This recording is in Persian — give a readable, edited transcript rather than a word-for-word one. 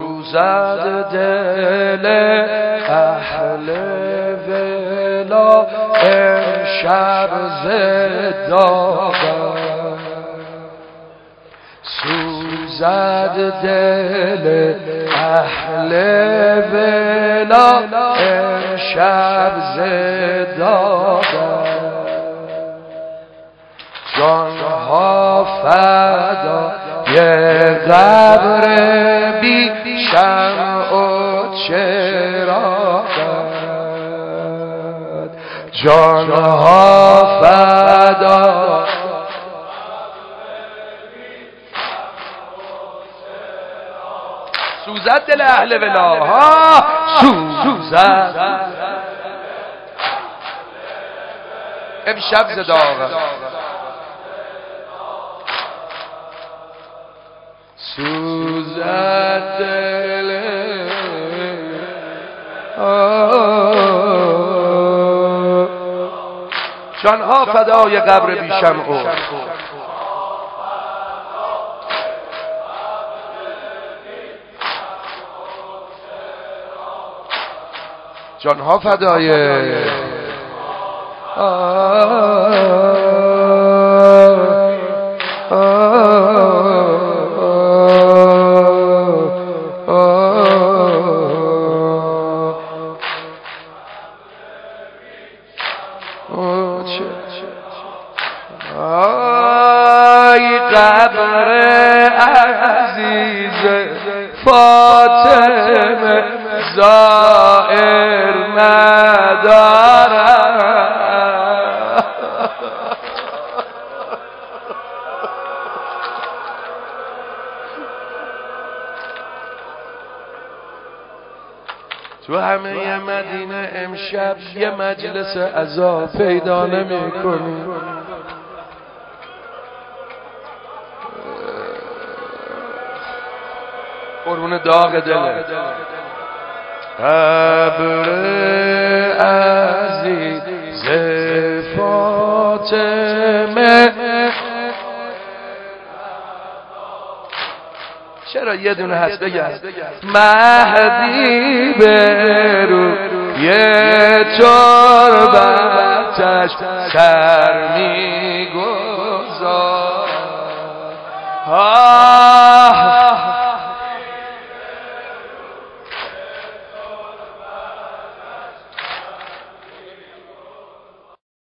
زد دل اهل ولا امشب زداغم، سوزد دل اهل ولا امشب زداغم، جانها فدا یه قبر بی شمع و چراغت، جانها فدا سوزد دل اهل ولا ها، سوزد امشب زداغم، سوزد دل جانها فدای قبر بی شمع، جانها فدای آی قبر عزیز فاطمه زائر ندارم، تو همه مدینه امشب یه مجلس عزا پیدا نمی کنی. قربون داغ دله قبر عزیز فاطمه، چرا یه دونه هست بگم مهدی برو یه تربتش سر می